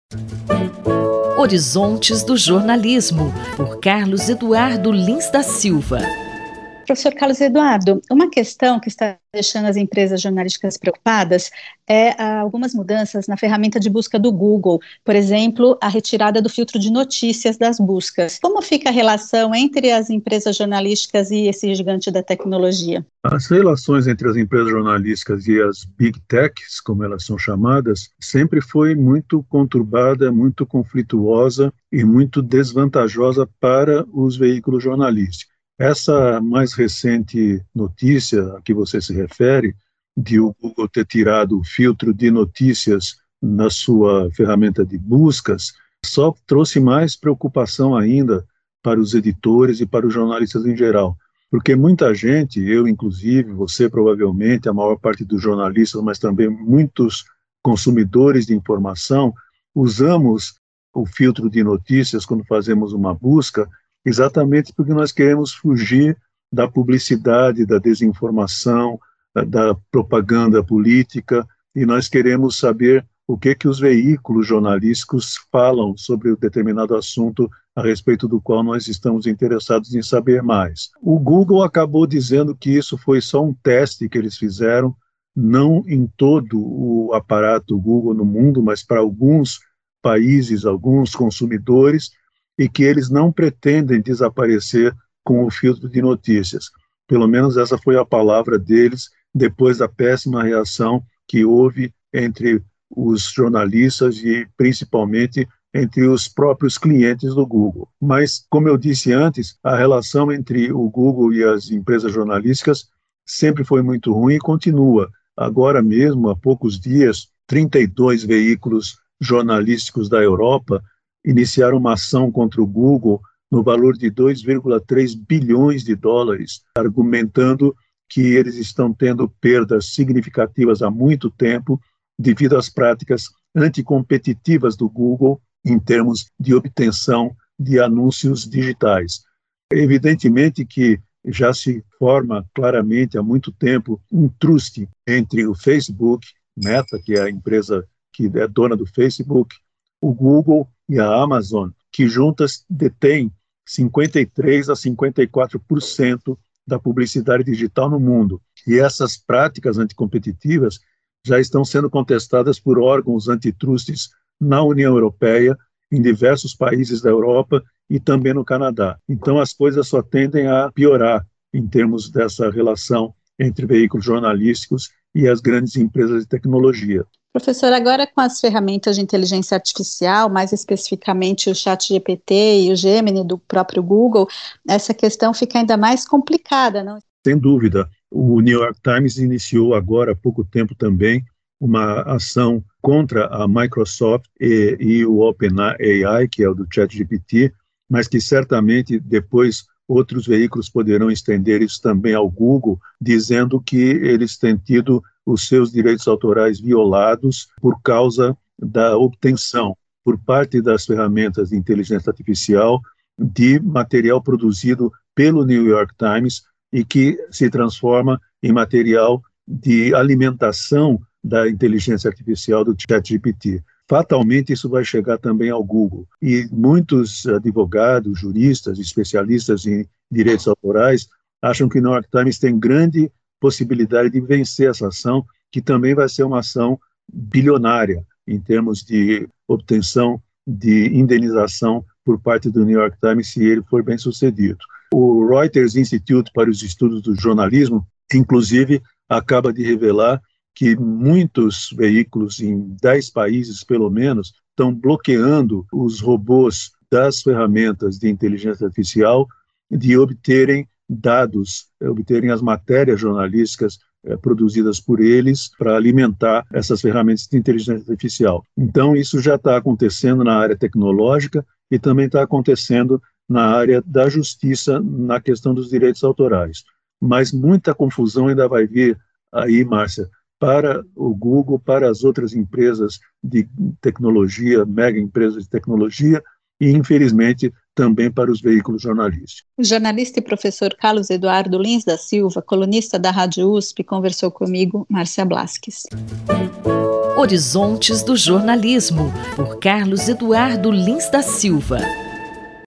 Horizontes do Jornalismo, por Carlos Eduardo Lins da Silva. Professor Carlos Eduardo, uma questão que está deixando as empresas jornalísticas preocupadas é algumas mudanças na ferramenta de busca do Google, por exemplo, a retirada do filtro de notícias das buscas. Como fica a relação entre as empresas jornalísticas e esse gigante da tecnologia? As relações entre as empresas jornalísticas e as Big Techs, como elas são chamadas, sempre foi muito conturbada, muito conflituosa e muito desvantajosa para os veículos jornalísticos. Essa mais recente notícia a que você se refere, de o Google ter tirado o filtro de notícias na sua ferramenta de buscas, só trouxe mais preocupação ainda para os editores e para os jornalistas em geral. Porque muita gente, eu inclusive, você provavelmente, a maior parte dos jornalistas, mas também muitos consumidores de informação, usamos o filtro de notícias quando fazemos uma busca, exatamente porque nós queremos fugir da publicidade, da desinformação, da propaganda política, e nós queremos saber o que os veículos jornalísticos falam sobre um determinado assunto a respeito do qual nós estamos interessados em saber mais. O Google acabou dizendo que isso foi só um teste que eles fizeram, não em todo o aparato Google no mundo, mas para alguns países, alguns consumidores, e que eles não pretendem desaparecer com o filtro de notícias. Pelo menos essa foi a palavra deles, depois da péssima reação que houve entre os jornalistas e principalmente entre os próprios clientes do Google. Mas, como eu disse antes, a relação entre o Google e as empresas jornalísticas sempre foi muito ruim e continua. Agora mesmo, há poucos dias, 32 veículos jornalísticos da Europa iniciaram uma ação contra o Google no valor de 2,3 bilhões de dólares, argumentando que eles estão tendo perdas significativas há muito tempo devido às práticas anticompetitivas do Google em termos de obtenção de anúncios digitais. Evidentemente que já se forma claramente há muito tempo um truste entre o Facebook, Meta, que é a empresa que é dona do Facebook, o Google e a Amazon, que juntas detêm 53% a 54% da publicidade digital no mundo. E essas práticas anticompetitivas já estão sendo contestadas por órgãos antitrustes na União Europeia, em diversos países da Europa e também no Canadá. Então, as coisas só tendem a piorar em termos dessa relação entre veículos jornalísticos e as grandes empresas de tecnologia. Professor, agora com as ferramentas de inteligência artificial, mais especificamente o ChatGPT e o Gemini do próprio Google, essa questão fica ainda mais complicada, não? Sem dúvida. O New York Times iniciou agora há pouco tempo também uma ação contra a Microsoft e o OpenAI, que é o do ChatGPT, mas que certamente depois outros veículos poderão estender isso também ao Google, dizendo que eles têm tido os seus direitos autorais violados por causa da obtenção, por parte das ferramentas de inteligência artificial, de material produzido pelo New York Times e que se transforma em material de alimentação da inteligência artificial do ChatGPT. Fatalmente, isso vai chegar também ao Google. E muitos advogados, juristas, especialistas em direitos autorais acham que o New York Times tem grande possibilidade de vencer essa ação, que também vai ser uma ação bilionária em termos de obtenção de indenização por parte do New York Times, se ele for bem sucedido. O Reuters Institute para os Estudos do Jornalismo, inclusive, acaba de revelar que muitos veículos em 10 países, pelo menos, estão bloqueando os robôs das ferramentas de inteligência artificial de obterem dados, obterem as matérias jornalísticas produzidas por eles para alimentar essas ferramentas de inteligência artificial. Então, isso já está acontecendo na área tecnológica e também está acontecendo na área da justiça, na questão dos direitos autorais. Mas muita confusão ainda vai vir aí, Márcia, para o Google, para as outras empresas de tecnologia, mega empresas de tecnologia, e, infelizmente, também para os veículos jornalísticos. O jornalista e professor Carlos Eduardo Lins da Silva, colunista da Rádio USP, conversou comigo, Márcia Blasques. Horizontes do Jornalismo, por Carlos Eduardo Lins da Silva.